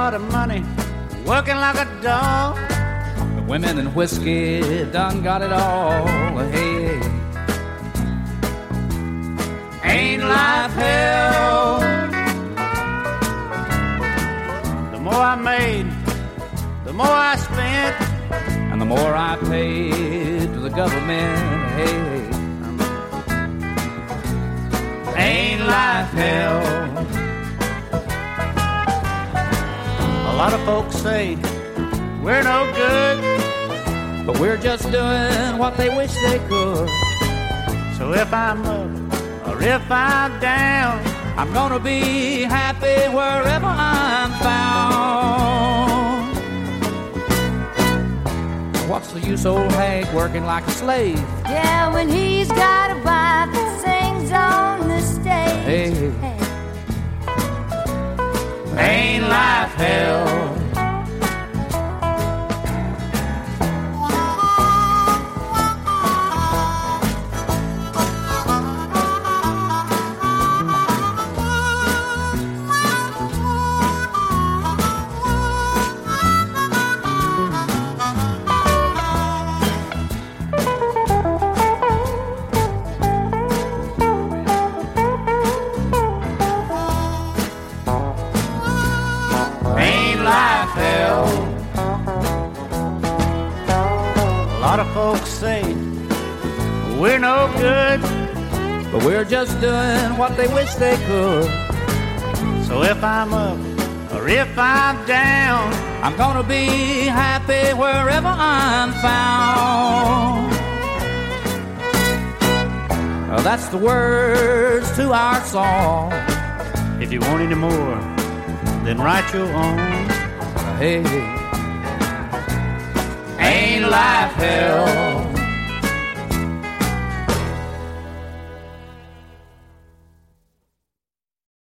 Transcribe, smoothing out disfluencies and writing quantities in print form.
lot of money, working like a dog. The women and whiskey done got it all. Hey, ain't life hell? The more I made, the more I spent, and the more I paid to the government. Hey, ain't life hell? A lot of folks say we're no good, but we're just doing what they wish they could. So if I'm up or if I'm down, I'm gonna be happy wherever I'm found. What's the use old Hank working like a slave? Yeah, when he's got a wife that sings on the stage. Hey, ain't life hell? A lot of folks say we're no good, but we're just doing what they wish they could. So if I'm up or if I'm down, I'm gonna be happy wherever I'm found. Well, that's the words to our song. If you want any more, then write your own. Hey, ain't life hell?